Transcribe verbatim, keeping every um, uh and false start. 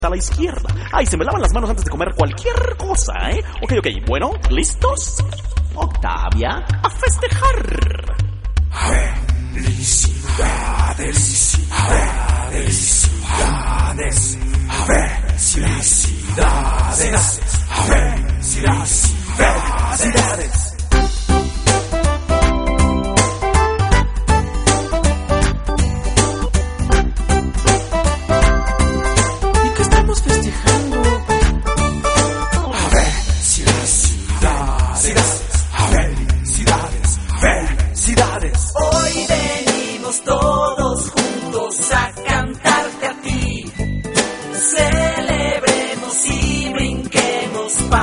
a la izquierda. Ay, se me lavan las manos antes de comer cualquier cosa, ¿eh? Ok, ok, bueno, ¿listos? Octavia, a festejar. Felicidades.